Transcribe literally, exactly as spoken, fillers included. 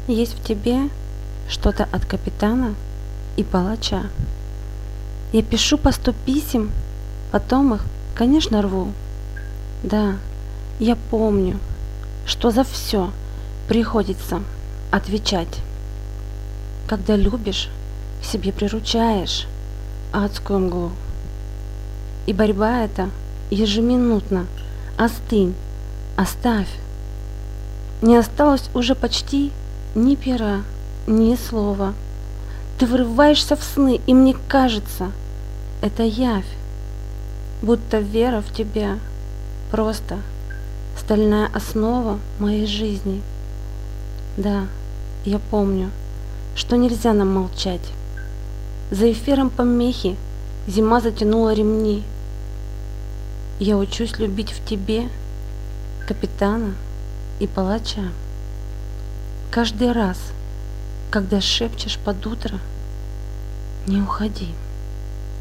Есть в тебе что-то от капитана и палача. Я пишу по сто писем, потом их, конечно, рву. Да, я помню, что за все приходится отвечать. Когда любишь, к себе приручаешь адскую мглу. И борьба эта ежеминутно. Остынь, оставь. Не осталось уже почти ни пера, ни слова. Ты врываешься в сны, и мне кажется, это явь, будто вера в тебя просто стальная основа моей жизни. Да, я помню, что нельзя нам молчать. За эфиром помехи зима затянула ремни. Я учусь любить в тебе капитана и палача. Каждый раз, когда шепчешь под утро, не уходи.